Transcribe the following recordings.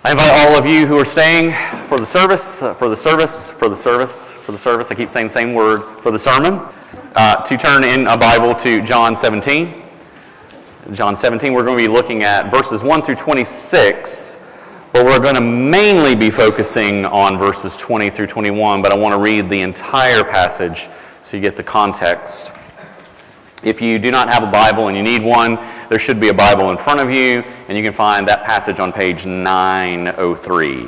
I invite all of you who are staying for the service, I keep saying the same word, for the sermon, to turn in a Bible to John 17. John 17, we're going to be looking at verses 1 through 26, but we're going to mainly be focusing on verses 20 through 21, but I want to read the entire passage so you get the context. If you do not have a Bible and you need one, there should be a Bible in front of you, and you can find that passage on page 903.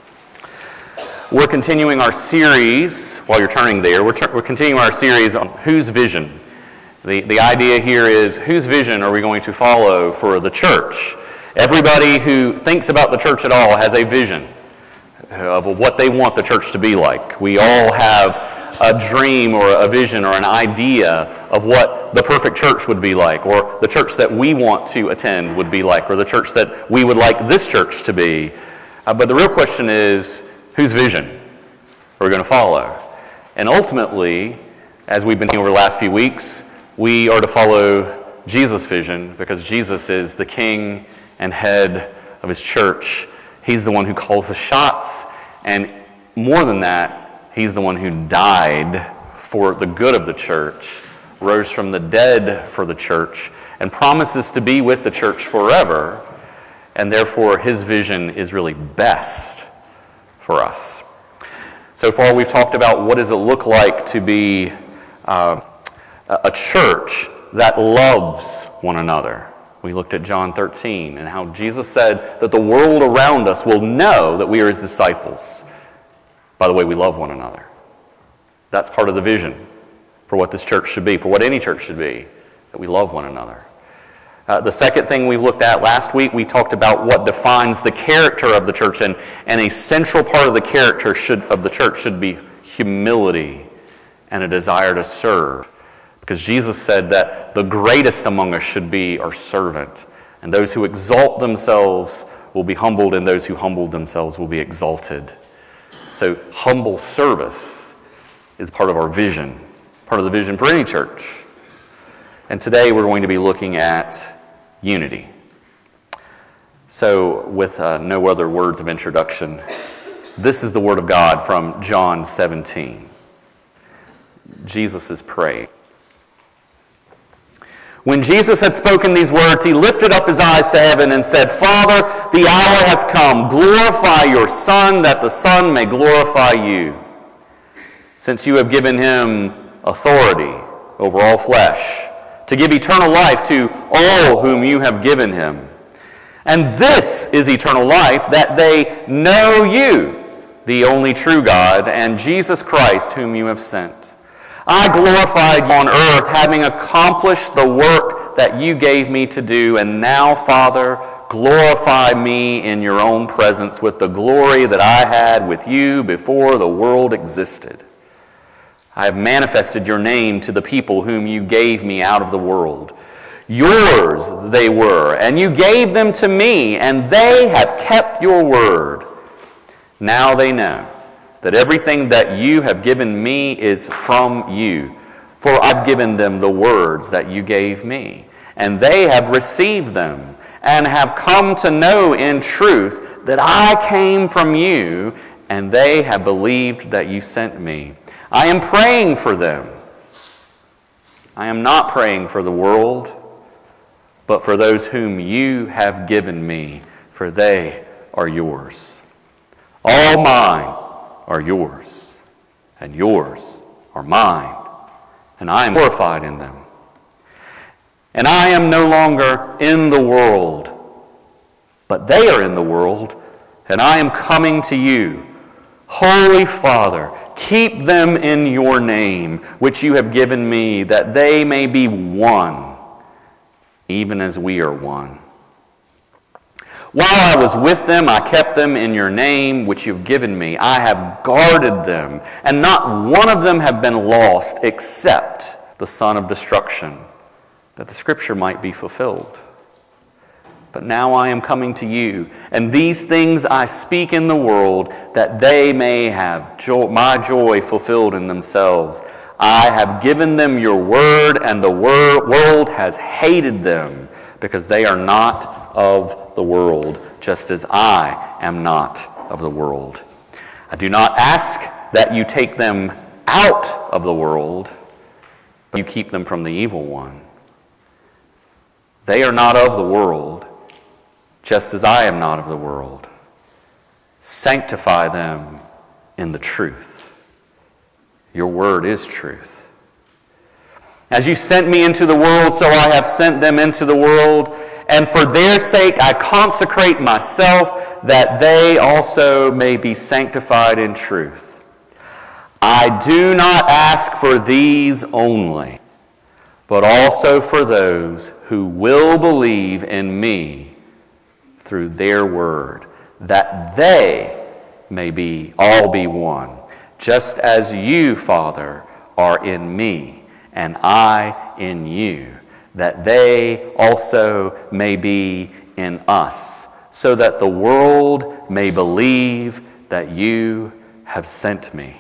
We're continuing our series, while you're turning there, we're continuing our series on whose vision. The idea here is, whose vision are we going to follow for the church? Everybody who thinks about the church at all has a vision of what they want the church to be like. We all have a dream or a vision or an idea of what the perfect church would be like, or the church that we want to attend would be like, or the church that we would like this church to be. But the real question is, whose vision are we going to follow? And ultimately, as we've been seeing over the last few weeks, we are to follow Jesus' vision, because Jesus is the king and head of his church. He's the one who calls the shots, and more than that, he's the one who died for the good of the church, rose from the dead for the church, and promises to be with the church forever, and therefore his vision is really best for us. So far we've talked about what does it look like to be a church that loves one another. We looked at John 13 and how Jesus said that the world around us will know that we are his disciples by the way we love one another. That's part of the vision for what this church should be, for what any church should be, that we love one another. The second thing we looked at last week, we talked about what defines the character of the church, and a central part of the character of the church should be humility and a desire to serve. Because Jesus said that the greatest among us should be our servant, and those who exalt themselves will be humbled, and those who humble themselves will be exalted. So humble service is part of our vision, part of the vision for any church. And today we're going to be looking at unity. So with no other words of introduction, this is the word of God from John 17. Jesus is praying. When Jesus had spoken these words, he lifted up his eyes to heaven and said, Father, the hour has come. Glorify your Son, that the Son may glorify you. Since you have given him authority over all flesh, to give eternal life to all whom you have given him. And this is eternal life, that they know you, the only true God, and Jesus Christ, whom you have sent. I glorified you on earth, having accomplished the work that you gave me to do. And now, Father, glorify me in your own presence with the glory that I had with you before the world existed. I have manifested your name to the people whom you gave me out of the world. Yours they were, and you gave them to me, and they have kept your word. Now they know that everything that you have given me is from you. For I've given them the words that you gave me, and they have received them, and have come to know in truth that I came from you, and they have believed that you sent me. I am praying for them. I am not praying for the world, but for those whom you have given me, for they are yours. All mine are yours, and yours are mine, and I am glorified in them. And I am no longer in the world, but they are in the world, and I am coming to you. Holy Father, keep them in your name, which you have given me, that they may be one, even as we are one. While I was with them, I kept them in your name, which you've given me. I have guarded them, and not one of them have been lost, except the son of destruction, that the scripture might be fulfilled. But now I am coming to you, and these things I speak in the world, that they may have my joy fulfilled in themselves. I have given them your word, and the world has hated them, because they are not of the world, just as I am not of the world. I do not ask that you take them out of the world, but you keep them from the evil one. They are not of the world, just as I am not of the world. Sanctify them in the truth. Your word is truth. As you sent me into the world, so I have sent them into the world, and for their sake I consecrate myself, that they also may be sanctified in truth. I do not ask for these only, but also for those who will believe in me through their word, that they may all be one, just as you, Father, are in me, and I in you, that they also may be in us, so that the world may believe that you have sent me.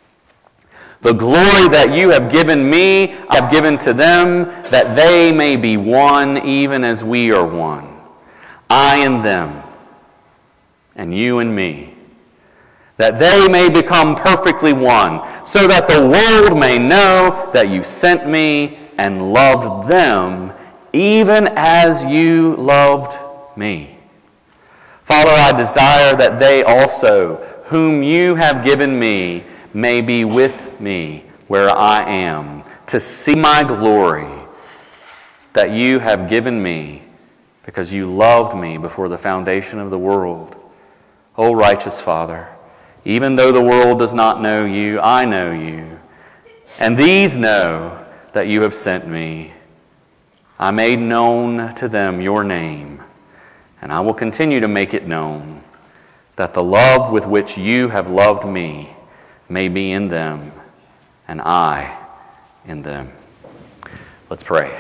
The glory that you have given me, I have given to them, that they may be one, even as we are one. I and them, and you and me, that they may become perfectly one, so that the world may know that you sent me and loved them, even as you loved me. Father, I desire that they also, whom you have given me, may be with me where I am, to see my glory that you have given me, because you loved me before the foundation of the world. O righteous Father, even though the world does not know you, I know you, and these know that you have sent me. I made known to them your name, and I will continue to make it known, that the love with which you have loved me may be in them, and I in them. Let's pray.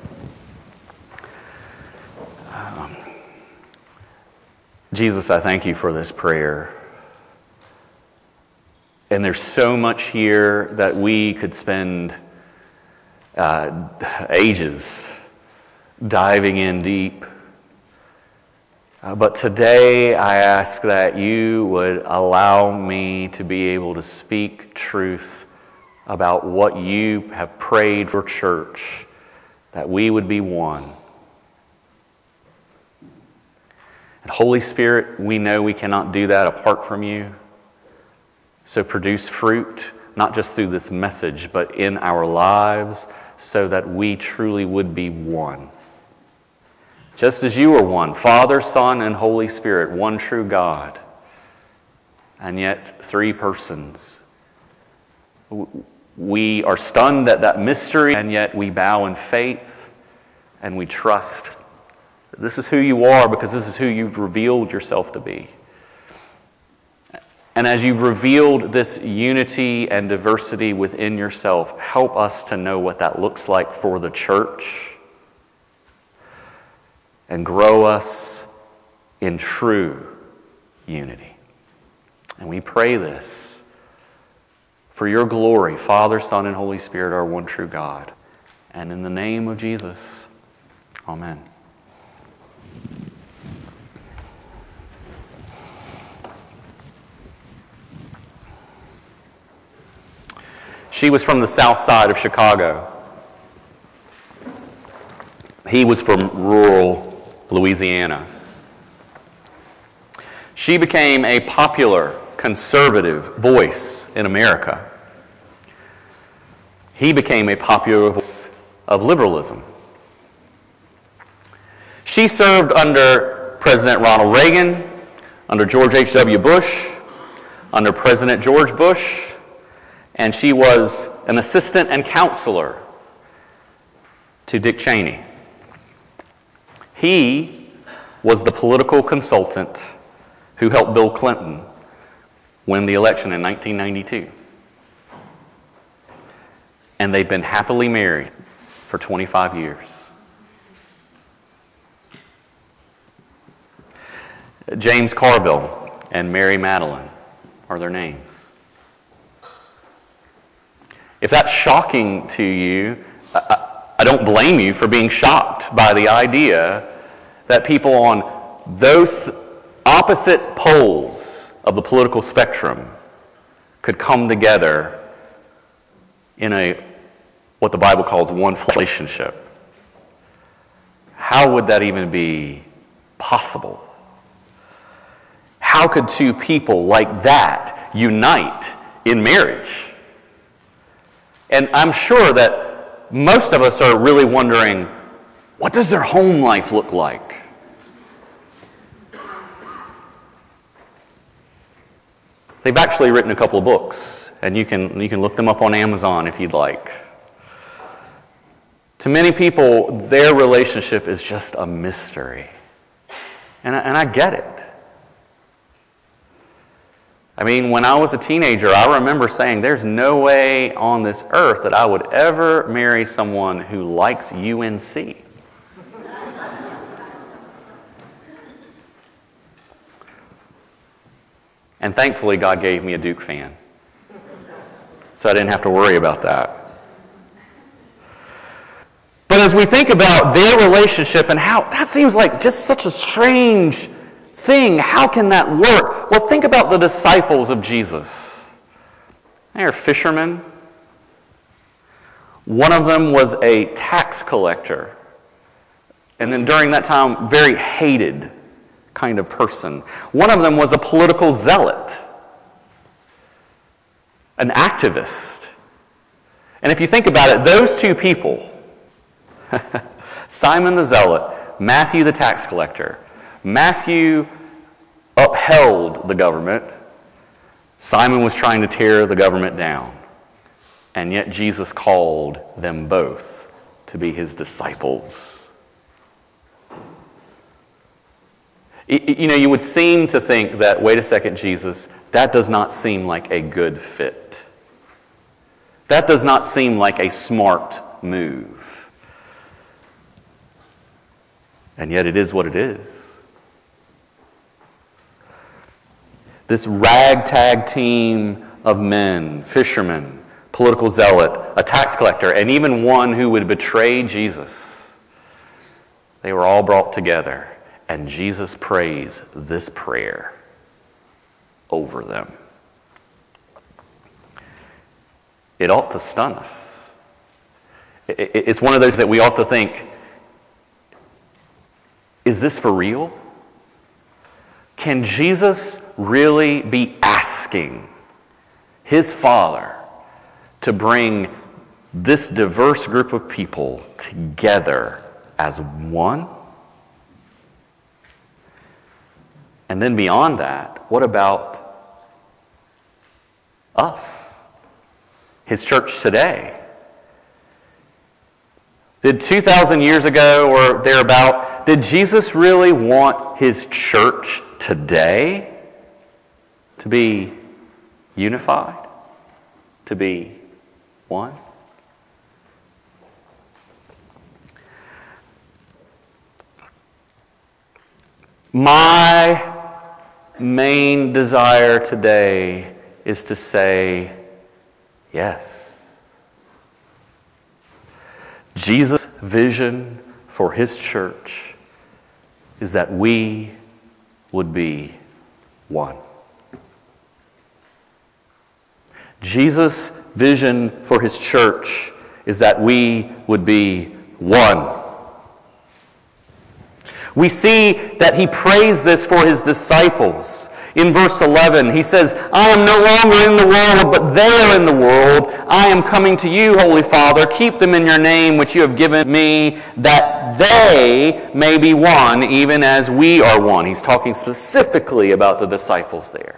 Jesus, I thank you for this prayer. And there's so much here that we could spend ages diving in deep. But today I ask that you would allow me to be able to speak truth about what you have prayed for church, that we would be one. And Holy Spirit, we know we cannot do that apart from you. So produce fruit, not just through this message, but in our lives, so that we truly would be one. Just as you are one, Father, Son, and Holy Spirit, one true God, and yet three persons. We are stunned at that mystery, and yet we bow in faith, and we trust. This is who you are, because this is who you've revealed yourself to be. And as you've revealed this unity and diversity within yourself, help us to know what that looks like for the church, and grow us in true unity. And we pray this for your glory, Father, Son, and Holy Spirit, our one true God. And in the name of Jesus, amen. She was from the south side of Chicago. He was from rural Louisiana. She became a popular conservative voice in America. He became a popular voice of liberalism. She served under President Ronald Reagan, under George H.W. Bush, under President George Bush, and she was an assistant and counselor to Dick Cheney. He was the political consultant who helped Bill Clinton win the election in 1992. And they've been happily married for 25 years. James Carville and Mary Madeline are their names. If that's shocking to you, I don't blame you for being shocked by the idea that people on those opposite poles of the political spectrum could come together in what the Bible calls one relationship. How would that even be possible? How could two people like that unite in marriage? And I'm sure that most of us are really wondering, what does their home life look like? They've actually written a couple of books, and you can look them up on Amazon if you'd like. To many people, their relationship is just a mystery. And I get it. I mean, when I was a teenager, I remember saying, there's no way on this earth that I would ever marry someone who likes UNC. And thankfully, God gave me a Duke fan. So I didn't have to worry about that. But as we think about their relationship and how that seems like just such a strange thing, how can that work? Well, think about the disciples of Jesus. They are fishermen. One of them was a tax collector. And then during that time, very hated kind of person. One of them was a political zealot, an activist. And if you think about it, those two people, Simon the Zealot, Matthew the tax collector. Matthew upheld the government. Simon was trying to tear the government down. And yet Jesus called them both to be his disciples. You know, you would seem to think that, wait a second, Jesus, that does not seem like a good fit. That does not seem like a smart move. And yet it is what it is. This ragtag team of men, fishermen, political zealot, a tax collector, and even one who would betray Jesus, they were all brought together, and Jesus prays this prayer over them. It ought to stun us. It's one of those that we ought to think, is this for real? Can Jesus really be asking his Father to bring this diverse group of people together as one? And then beyond that, what about us? His church today? Did 2,000 years ago or thereabout, did Jesus really want his church today to be unified? To be one? My main desire today is to say yes. Jesus' vision for his church is that we would be one. Jesus' vision for his church is that we would be one. We see that he prays this for his disciples. In verse 11, he says, I am no longer in the world, but they are in the world. I am coming to you, Holy Father. Keep them in your name, which you have given me, that they may be one, even as we are one. He's talking specifically about the disciples there.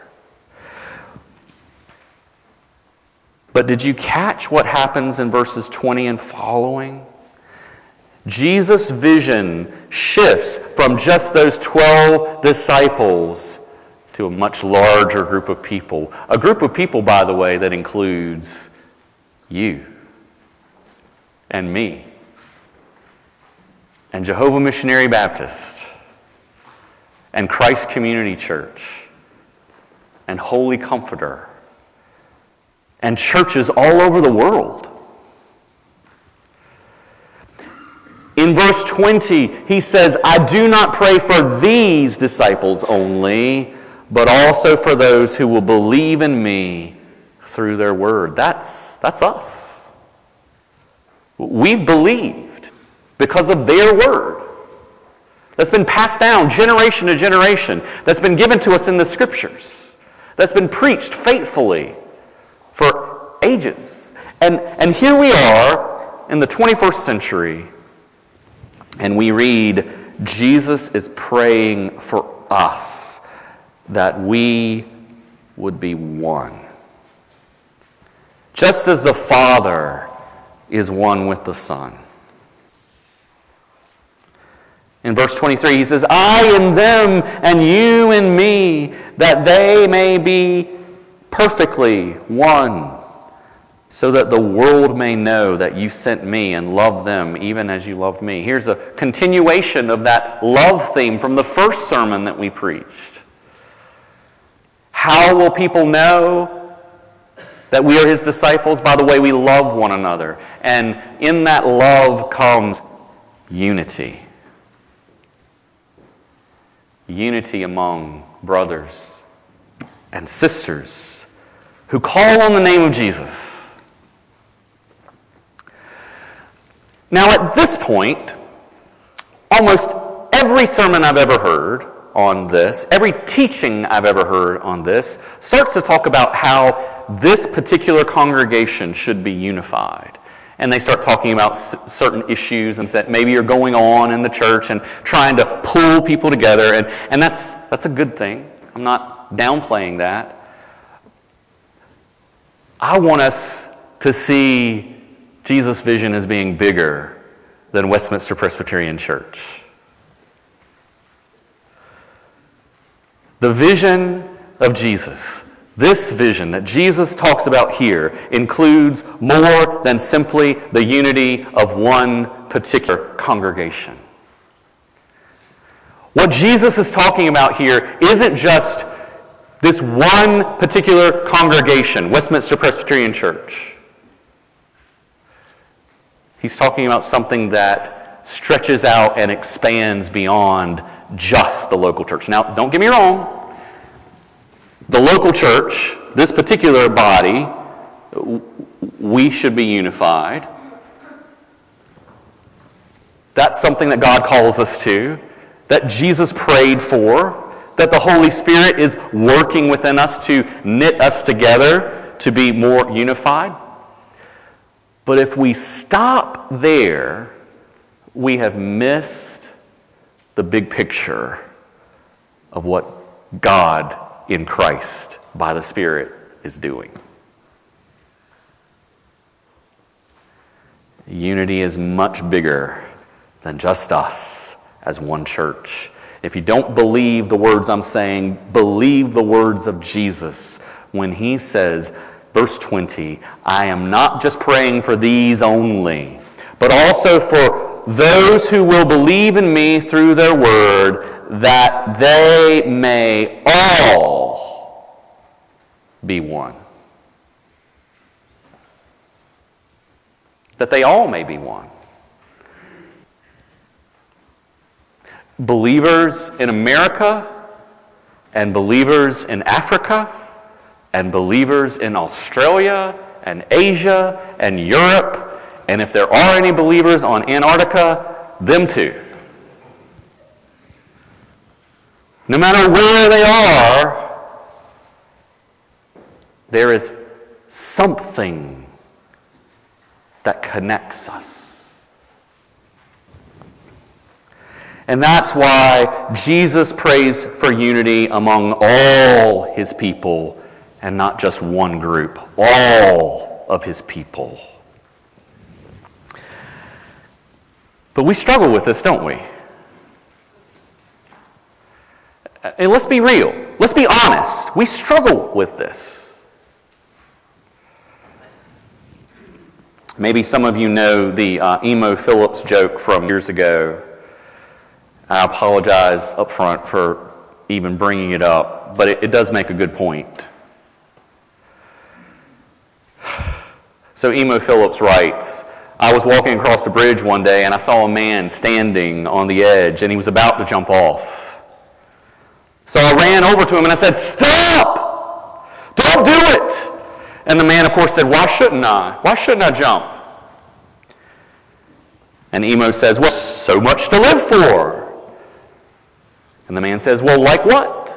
But did you catch what happens in verses 20 and following? Jesus' vision shifts from just those 12 disciples to a much larger group of people. A group of people, by the way, that includes you and me and Jehovah Missionary Baptist and Christ Community Church and Holy Comforter and churches all over the world. In verse 20, he says, I do not pray for these disciples only, but also for those who will believe in me through their word. That's us. We've believed because of their word. That's been passed down generation to generation. That's been given to us in the Scriptures. That's been preached faithfully for ages. And here we are in the 21st century, and we read, Jesus is praying for us that we would be one. Just as the Father is one with the Son. In verse 23, he says, I in them and you in me, that they may be perfectly one, so that the world may know that you sent me and loved them even as you loved me. Here's a continuation of that love theme from the first sermon that we preached. How will people know that we are his disciples? By the way we love one another. And in that love comes unity. Unity among brothers and sisters who call on the name of Jesus. Now at this point, almost every sermon I've ever heard on this, every teaching I've ever heard on this, starts to talk about how this particular congregation should be unified. And they start talking about certain issues and that maybe are going on in the church and trying to pull people together. And that's a good thing. I'm not downplaying that. I want us to see Jesus' vision as being bigger than Westminster Presbyterian Church. The vision of Jesus, this vision that Jesus talks about here, includes more than simply the unity of one particular congregation. What Jesus is talking about here isn't just this one particular congregation, Westminster Presbyterian Church. He's talking about something that stretches out and expands beyond just the local church. Now, don't get me wrong. The local church, this particular body, we should be unified. That's something that God calls us to, that Jesus prayed for, that the Holy Spirit is working within us to knit us together to be more unified. But if we stop there, we have missed the big picture of what God in Christ by the Spirit is doing. Unity is much bigger than just us as one church. If you don't believe the words I'm saying, believe the words of Jesus when he says, verse 20, I am not just praying for these only, but also for those who will believe in me through their word, that they may all be one. That they all may be one. Believers in America and believers in Africa and believers in Australia and Asia and Europe, and if there are any believers on Antarctica, them too. No matter where they are, there is something that connects us. And that's why Jesus prays for unity among all his people and not just one group, all of his people. But we struggle with this, don't we? And let's be real. Let's be honest. We struggle with this. Maybe some of you know the Emo Phillips joke from years ago. I apologize up front for even bringing it up, but it does make a good point. So Emo Phillips writes, I was walking across the bridge one day and I saw a man standing on the edge and he was about to jump off. So I ran over to him and I said, "Stop! Don't do it!" And the man, of course, said, "Why shouldn't I? Why shouldn't I jump?" And Emo says, "Well, so much to live for." And the man says, "Well, like what?"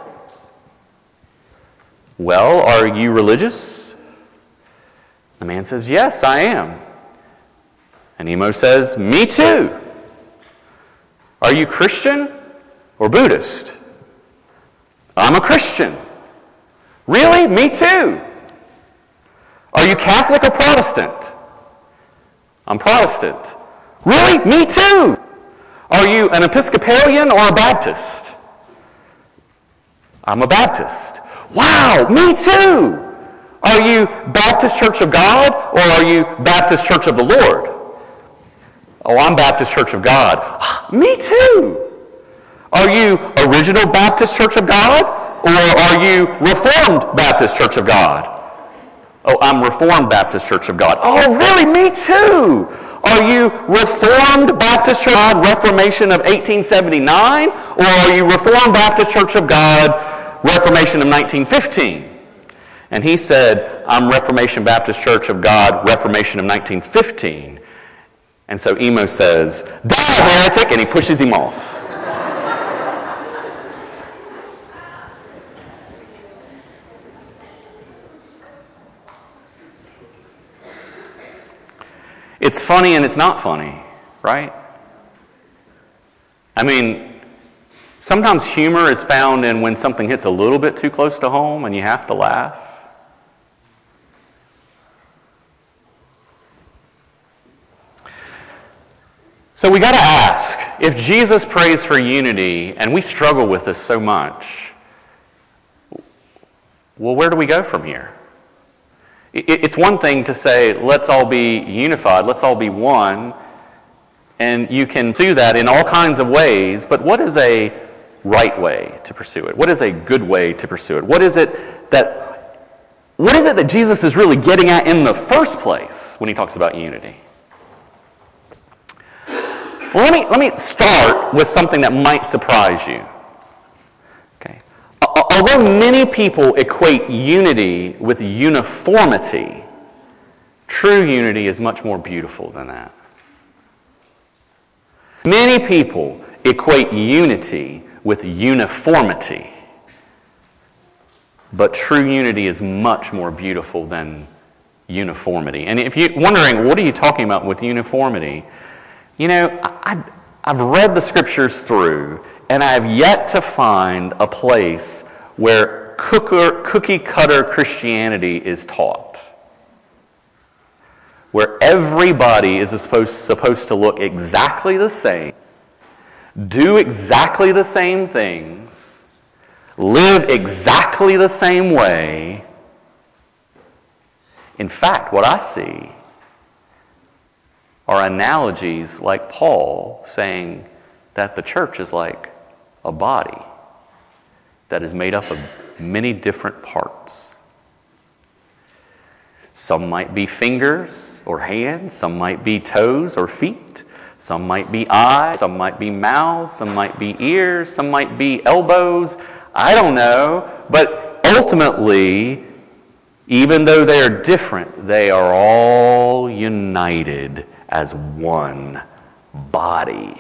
"Well, are you religious?" The man says, "Yes, I am." And Emo says, "Me too." "Are you Christian or Buddhist?" "I'm a Christian." "Really? Me too." "Are you Catholic or Protestant?" "I'm Protestant." "Really? Me too." "Are you an Episcopalian or a Baptist?" "I'm a Baptist." "Wow, me too." "Are you Baptist Church of God or are you Baptist Church of the Lord?" "Oh, I'm Baptist Church of God." "Me too." "Are you Original Baptist Church of God or are you Reformed Baptist Church of God?" "Oh, I'm Reformed Baptist Church of God." "Oh, really? Me too." "Are you Reformed Baptist Church of God, Reformation of 1879, or are you Reformed Baptist Church of God, Reformation of 1915? And he said, "I'm Reformation Baptist Church of God, Reformation of 1915. And so Emo says, "Die, heretic," and he pushes him off. It's funny and it's not funny, right? I mean, sometimes humor is found in when something hits a little bit too close to home and you have to laugh. So we got to ask, if Jesus prays for unity and we struggle with this so much, well, where do we go from here? It's one thing to say, let's all be unified, let's all be one, and you can do that in all kinds of ways, but what is a right way to pursue it? What is a good way to pursue it? What is it that Jesus is really getting at in the first place when he talks about unity? Well, let me start with something that might surprise you. Okay. Although many people equate unity with uniformity, true unity is much more beautiful than that. Many people equate unity with uniformity, but true unity is much more beautiful than uniformity. And if you're wondering, what are you talking about with uniformity? You know, I've read the scriptures through, and I have yet to find a place where cookie-cutter Christianity is taught, where everybody is supposed to look exactly the same, do exactly the same things, live exactly the same way. In fact, what I see are analogies like Paul saying that the church is like a body that is made up of many different parts. Some might be fingers or hands, some might be toes or feet, some might be eyes, some might be mouths, some might be ears, some might be elbows. I don't know, but ultimately, even though they are different, they are all united as one body.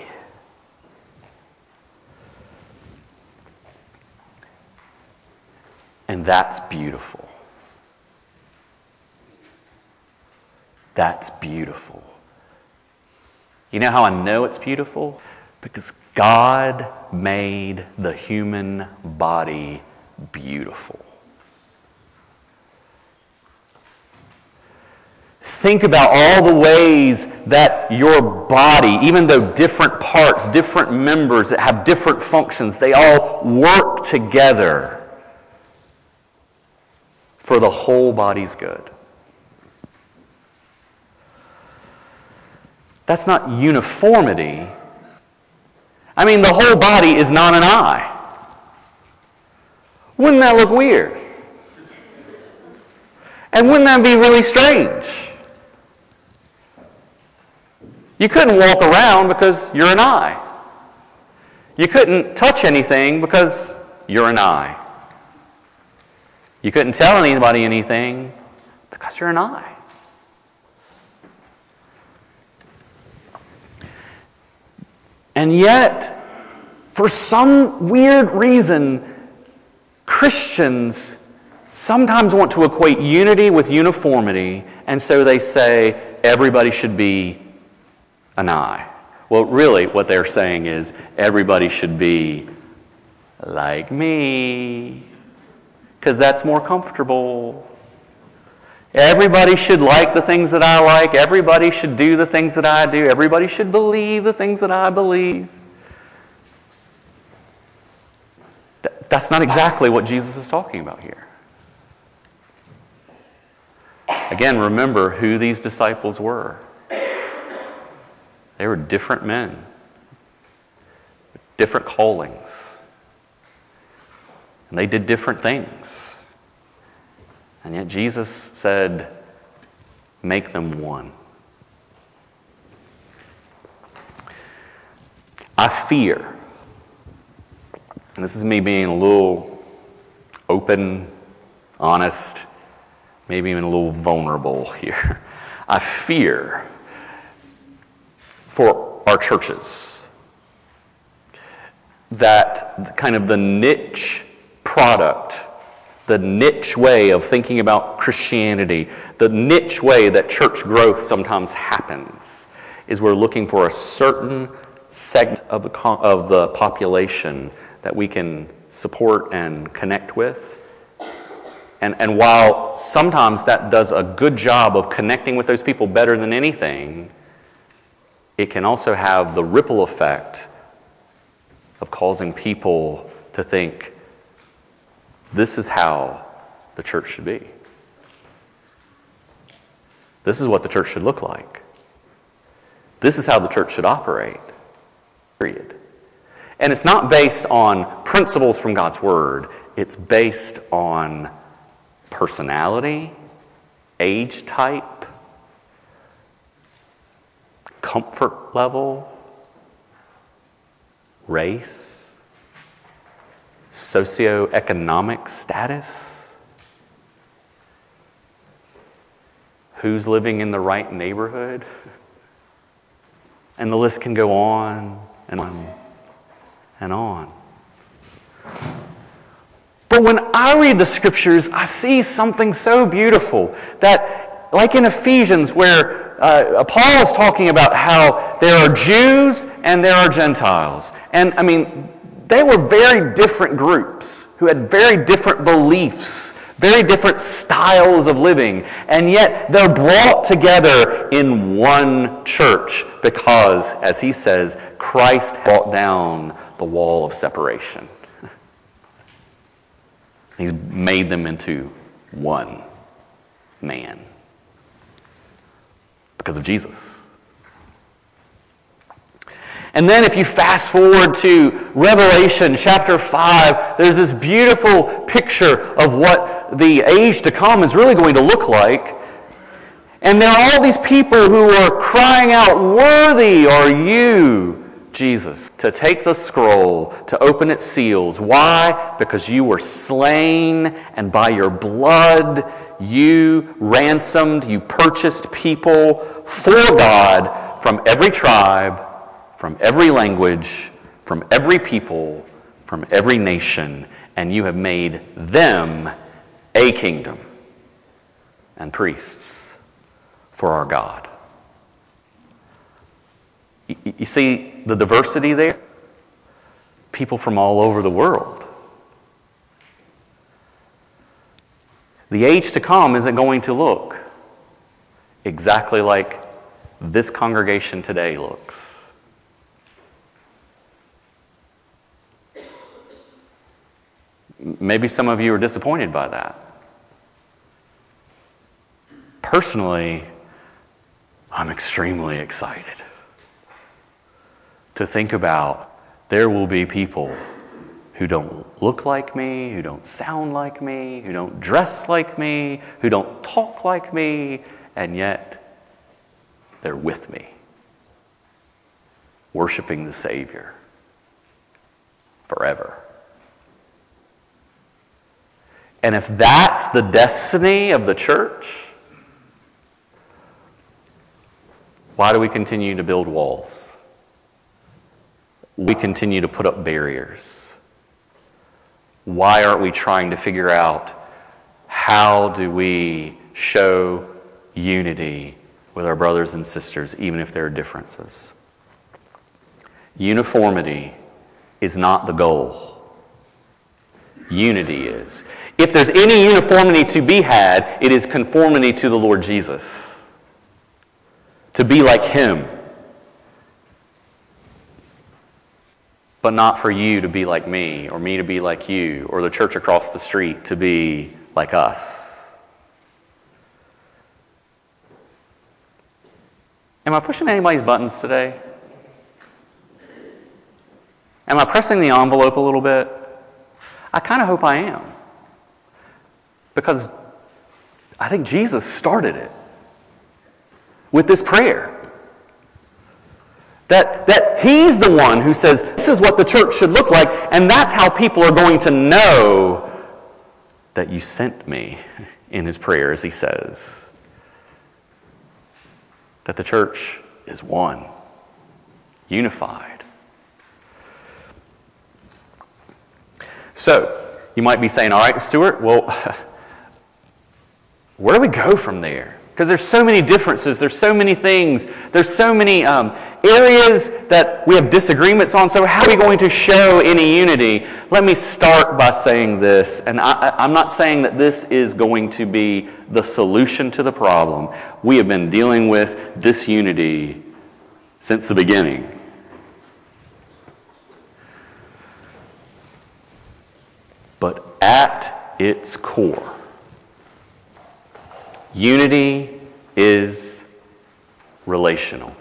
And that's beautiful. That's beautiful. You know how I know it's beautiful? Because God made the human body beautiful. Think about all the ways that your body, even though different parts, different members that have different functions, they all work together for the whole body's good. That's not uniformity. I mean, the whole body is not an eye. Wouldn't that look weird? And wouldn't that be really strange? You couldn't walk around because you're an eye. You couldn't touch anything because you're an eye. You couldn't tell anybody anything because you're an eye. And yet, for some weird reason, Christians sometimes want to equate unity with uniformity, and so they say everybody should be an eye. Well, really, what they're saying is everybody should be like me, because that's more comfortable. Everybody should like the things that I like. Everybody should do the things that I do. Everybody should believe the things that I believe. That's not exactly what Jesus is talking about here. Again, remember who these disciples were. They were different men, different callings, and they did different things. And yet Jesus said, make them one. I fear, and this is me being a little open, honest, maybe even a little vulnerable here. I fear for our churches that kind of the niche product, the niche way of thinking about Christianity, the niche way that church growth sometimes happens, is we're looking for a certain segment of the population that we can support and connect with. And while sometimes that does a good job of connecting with those people better than anything, it can also have the ripple effect of causing people to think, this is how the church should be. This is what the church should look like. This is how the church should operate. Period. And it's not based on principles from God's Word. It's based on personality, age type, comfort level, race, socioeconomic status, who's living in the right neighborhood, and the list can go on and on and on. But when I read the Scriptures, I see something so beautiful that, like in Ephesians, where Paul is talking about how there are Jews and there are Gentiles. And, I mean, they were very different groups who had very different beliefs, very different styles of living, and yet they're brought together in one church because, as he says, Christ brought down the wall of separation. He's made them into one man because of Jesus. And then if you fast forward to Revelation chapter 5, there's this beautiful picture of what the age to come is really going to look like. And there are all these people who are crying out, "Worthy are you, Jesus, to take the scroll, to open its seals." Why? Because you were slain, and by your blood you ransomed, you purchased people for God from every tribe, from every language, from every people, from every nation, and you have made them a kingdom and priests for our God. You see the diversity there? People from all over the world. The age to come isn't going to look exactly like this congregation today looks. Maybe some of you are disappointed by that. Personally, I'm extremely excited to think about there will be people who don't look like me, who don't sound like me, who don't dress like me, who don't talk like me, and yet they're with me worshiping the Savior forever. And if that's the destiny of the church, why do we continue to build walls? We continue to put up barriers. Why aren't we trying to figure out how do we show unity with our brothers and sisters, even if there are differences? Uniformity is not the goal. Unity is. If there's any uniformity to be had, it is conformity to the Lord Jesus. To be like Him. But not for you to be like me, or me to be like you, or the church across the street to be like us. Am I pushing anybody's buttons today? Am I pressing the envelope a little bit? I kind of hope I am. Because I think Jesus started it with this prayer. That He's the one who says, this is what the church should look like, and that's how people are going to know that you sent me, in His prayer, as He says. That the church is one, unified. So, you might be saying, all right, Stuart, well, where do we go from there? Because there's so many differences, there's so many things, there's so many areas that we have disagreements on, so how are we going to show any unity? Let me start by saying this, and I'm not saying that this is going to be the solution to the problem. We have been dealing with disunity since the beginning. But at its core, unity is relational.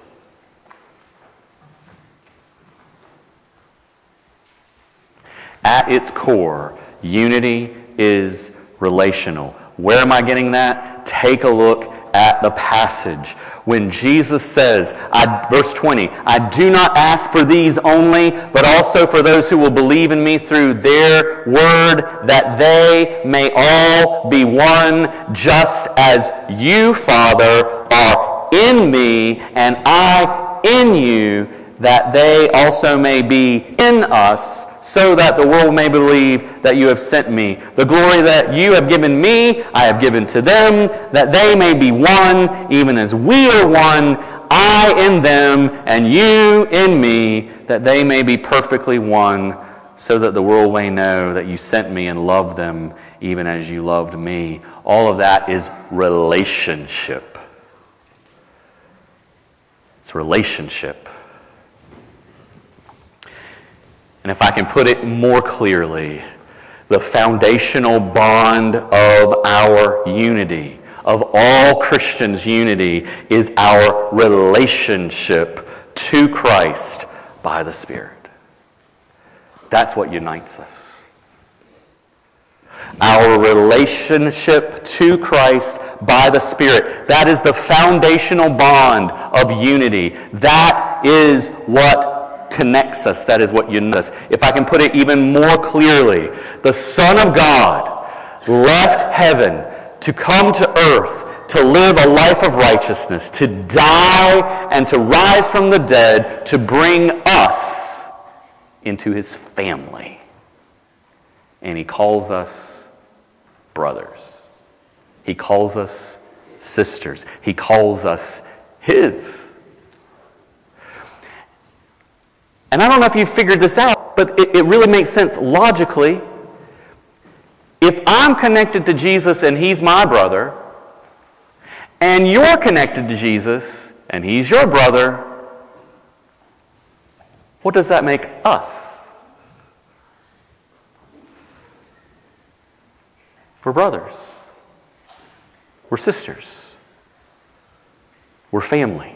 At its core, unity is relational. Where am I getting that? Take a look at the passage. When Jesus says, verse 20, I do not ask for these only, but also for those who will believe in me through their word, that they may all be one, just as you, Father, are in me, and I in you, that they also may be in us, so that the world may believe that you have sent me. The glory that you have given me, I have given to them, that they may be one, even as we are one, I in them, and you in me, that they may be perfectly one, so that the world may know that you sent me and loved them, even as you loved me. All of that is relationship. It's relationship. And if I can put it more clearly, the foundational bond of our unity, of all Christians' unity, is our relationship to Christ by the Spirit. That's what unites us. Our relationship to Christ by the Spirit. That is the foundational bond of unity. That is what connects us. That is what unites us. If I can put it even more clearly, the Son of God left heaven to come to earth to live a life of righteousness, to die and to rise from the dead, to bring us into His family. And He calls us brothers. He calls us sisters. He calls us His. And I don't know if you've figured this out, but it really makes sense logically. If I'm connected to Jesus and He's my brother, and you're connected to Jesus and He's your brother, what does that make us? We're brothers. We're sisters. We're family.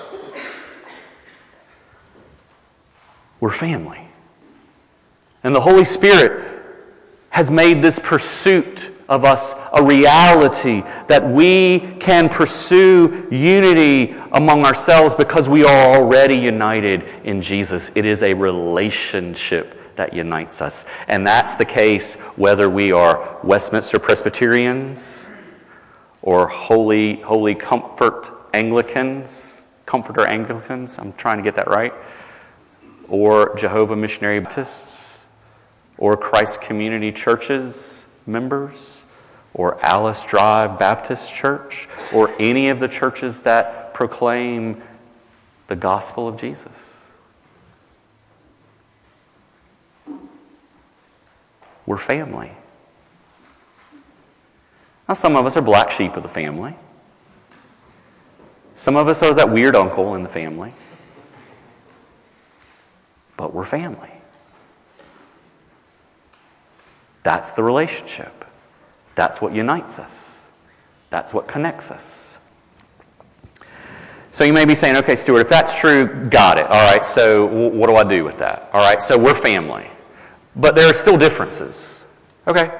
We're family. And the Holy Spirit has made this pursuit of us a reality that we can pursue unity among ourselves because we are already united in Jesus. It is a relationship that unites us. And that's the case whether we are Westminster Presbyterians or Holy Comforter Anglicans, I'm trying to get that right, or Jehovah Missionary Baptists, or Christ Community Churches members, or Alice Drive Baptist Church, or any of the churches that proclaim the gospel of Jesus. We're family. Now, some of us are black sheep of the family. Some of us are that weird uncle in the family. But we're family. That's the relationship. That's what unites us. That's what connects us. So you may be saying, okay, Stuart, if that's true, got it. All right, so what do I do with that? All right, so we're family. But there are still differences. Okay.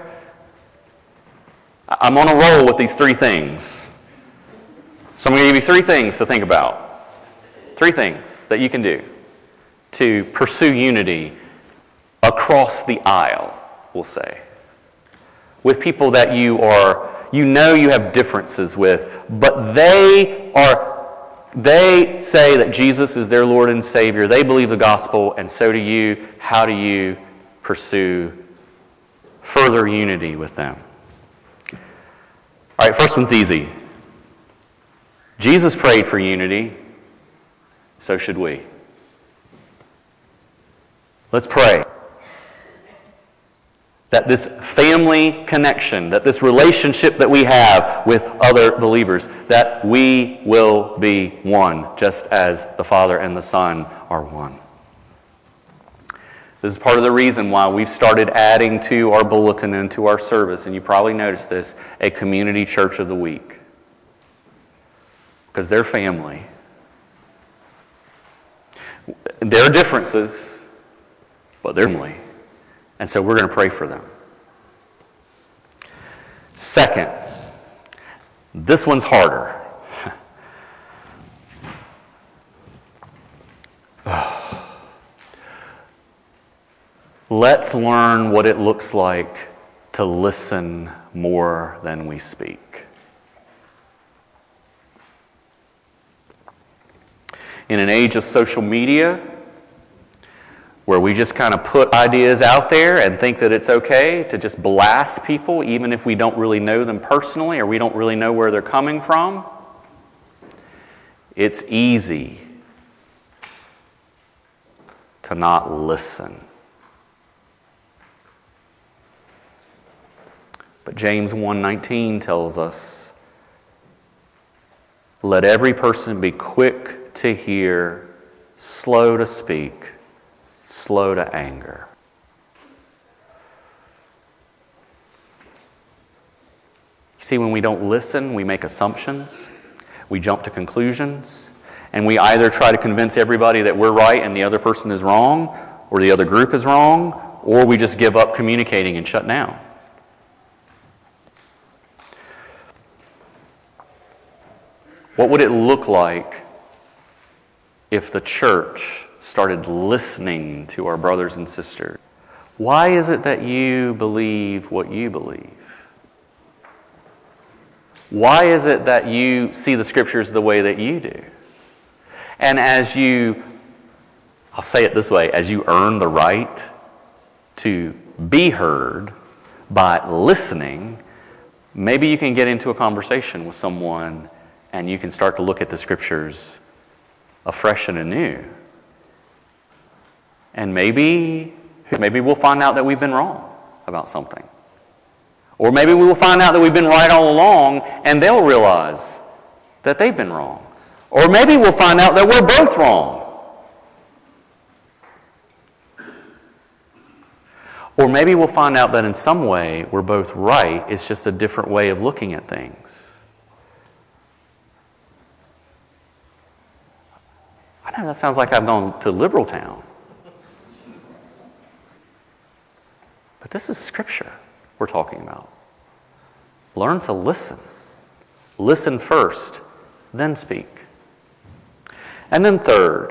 I'm on a roll with these three things. So I'm going to give you three things to think about. Three things that you can do to pursue unity across the aisle, we'll say, with people that you have differences with, but they say that Jesus is their Lord and Savior. They believe the gospel, and so do you. How do you pursue further unity with them? All right, first one's easy. Jesus prayed for unity, so should we. Let's pray that this family connection, that this relationship that we have with other believers, that we will be one, just as the Father and the Son are one. This is part of the reason why we've started adding to our bulletin and to our service, and you probably noticed this, a community church of the week. Because they're family. There are differences, but they're family. And so we're going to pray for them. Second, this one's harder. Let's learn what it looks like to listen more than we speak. In an age of social media, where we just kind of put ideas out there and think that it's okay to just blast people, even if we don't really know them personally or we don't really know where they're coming from, it's easy to not listen. But James 1:19 tells us, let every person be quick to hear, slow to speak, slow to anger. You see, when we don't listen, we make assumptions, we jump to conclusions, and we either try to convince everybody that we're right and the other person is wrong, or the other group is wrong, or we just give up communicating and shut down. What would it look like if the church started listening to our brothers and sisters? Why is it that you believe what you believe? Why is it that you see the scriptures the way that you do? And I'll say it this way, as you earn the right to be heard by listening, maybe you can get into a conversation with someone and you can start to look at the scriptures afresh and anew. And maybe we'll find out that we've been wrong about something. Or maybe we will find out that we've been right all along and they'll realize that they've been wrong. Or maybe we'll find out that we're both wrong. Or maybe we'll find out that in some way we're both right. It's just a different way of looking at things. I know that sounds like I've gone to liberal town. But this is Scripture we're talking about. learn to listen. Listen first, then speak. And then third,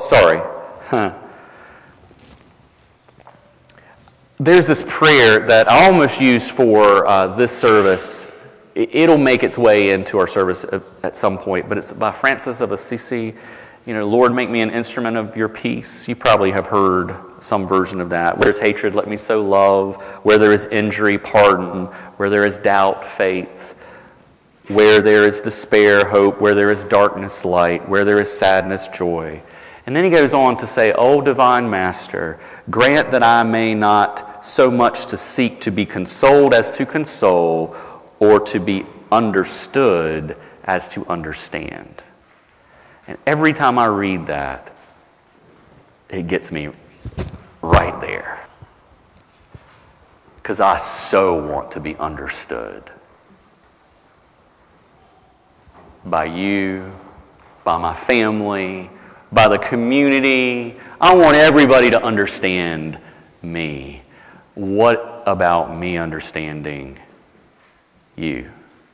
there's this prayer that I almost used for this service. It'll make its way into our service at some point, but it's by Francis of Assisi. Lord, make me an instrument of your peace. You probably have heard some version of that. Where there's hatred, let me sow love. Where there is injury, pardon. Where there is doubt, faith. Where there is despair, hope. Where there is darkness, light. Where there is sadness, joy. And then he goes on to say, O divine Master, grant that I may not so much to seek to be consoled as to console, or to be understood as to understand. And every time I read that, it gets me right there. Because I so want to be understood by you, by my family, by the community. I want everybody to understand me. What about me understanding you?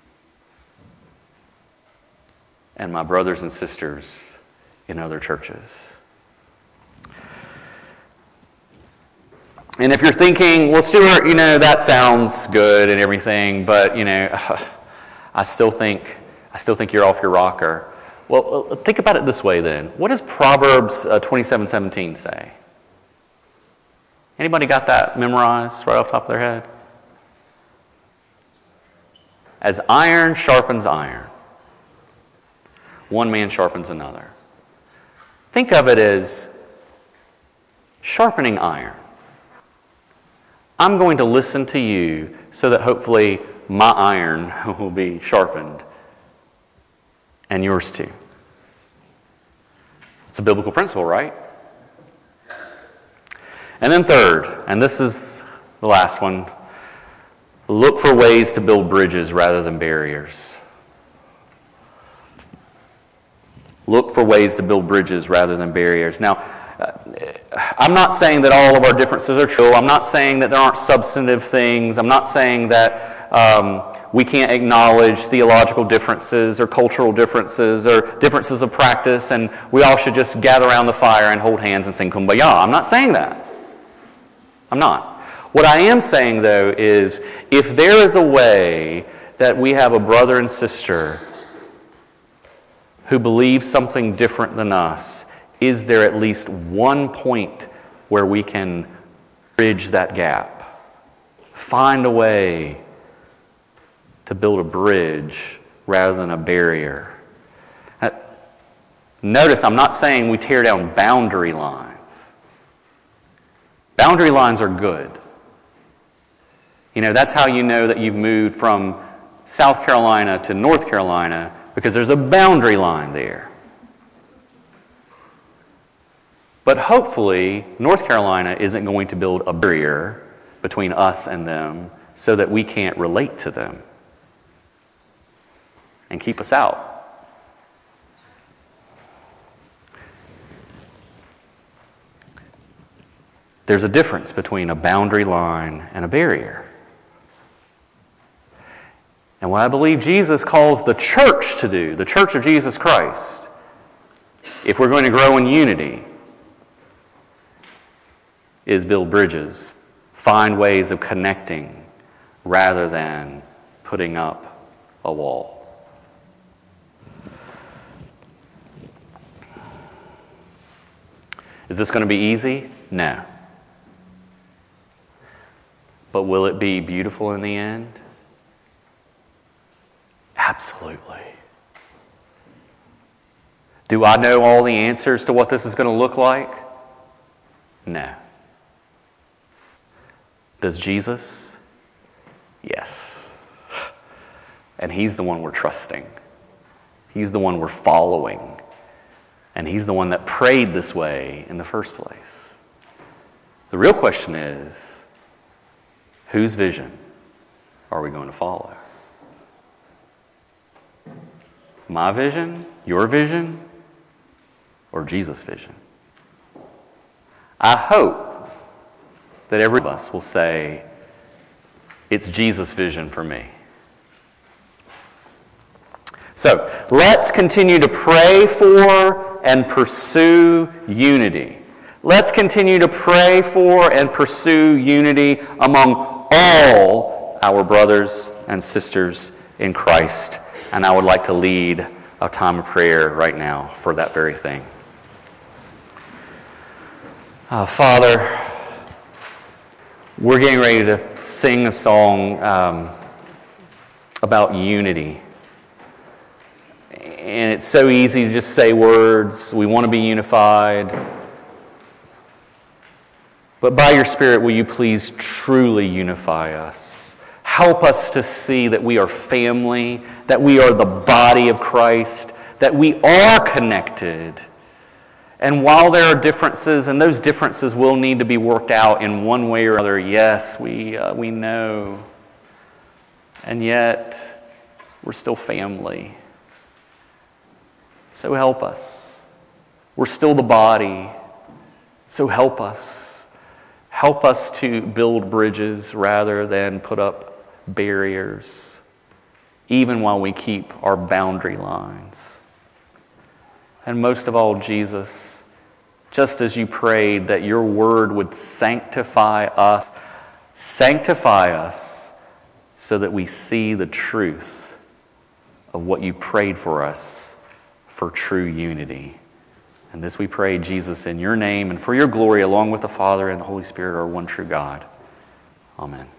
And my brothers and sisters in other churches. And if you're thinking, well, Stuart, that sounds good and everything, but, I still think you're off your rocker. Well, think about it this way then. What does Proverbs 27:17 say? Anybody got that memorized right off the top of their head? As iron sharpens iron, one man sharpens another. Think of it as sharpening iron. I'm going to listen to you so that hopefully my iron will be sharpened and yours too. It's a biblical principle, right? And then third, and this is the last one, look for ways to build bridges rather than barriers. Look for ways to build bridges rather than barriers. Now, I'm not saying that all of our differences are true. I'm not saying that there aren't substantive things. I'm not saying that we can't acknowledge theological differences or cultural differences or differences of practice and we all should just gather around the fire and hold hands and sing Kumbaya. I'm not saying that. I'm not. What I am saying, though, is if there is a way that we have a brother and sister who believes something different than us, is there at least one point where we can bridge that gap? Find a way to build a bridge rather than a barrier. Notice I'm not saying we tear down boundary lines. Boundary lines are good. That's how you know that you've moved from South Carolina to North Carolina, because there's a boundary line there. But hopefully, North Carolina isn't going to build a barrier between us and them so that we can't relate to them and keep us out. There's a difference between a boundary line and a barrier. And what I believe Jesus calls the church to do, the church of Jesus Christ, if we're going to grow in unity, is build bridges, find ways of connecting rather than putting up a wall. Is this going to be easy? No. But will it be beautiful in the end? Absolutely. Do I know all the answers to what this is going to look like? No. Does Jesus? Yes. And He's the one we're trusting. He's the one we're following. And He's the one that prayed this way in the first place. The real question is, whose vision are we going to follow? My vision, your vision, or Jesus' vision? I hope that every one of us will say, it's Jesus' vision for me. So, let's continue to pray for and pursue unity. Let's continue to pray for and pursue unity among all our brothers and sisters in Christ. And I would like to lead a time of prayer right now for that very thing. Father, we're getting ready to sing a song about unity. And it's so easy to just say words. We want to be unified. But by your Spirit, will you please truly unify us? Help us to see that we are family, that we are the body of Christ, that we are connected. And while there are differences, and those differences will need to be worked out in one way or another, yes, we know. And yet, we're still family. So help us. We're still the body. So help us. Help us to build bridges rather than put up barriers, even while we keep our boundary lines. And most of all, Jesus, just as you prayed that your word would sanctify us so that we see the truth of what you prayed for us for true unity. And this we pray, Jesus, in your name and for your glory, along with the Father and the Holy Spirit, our one true God. Amen.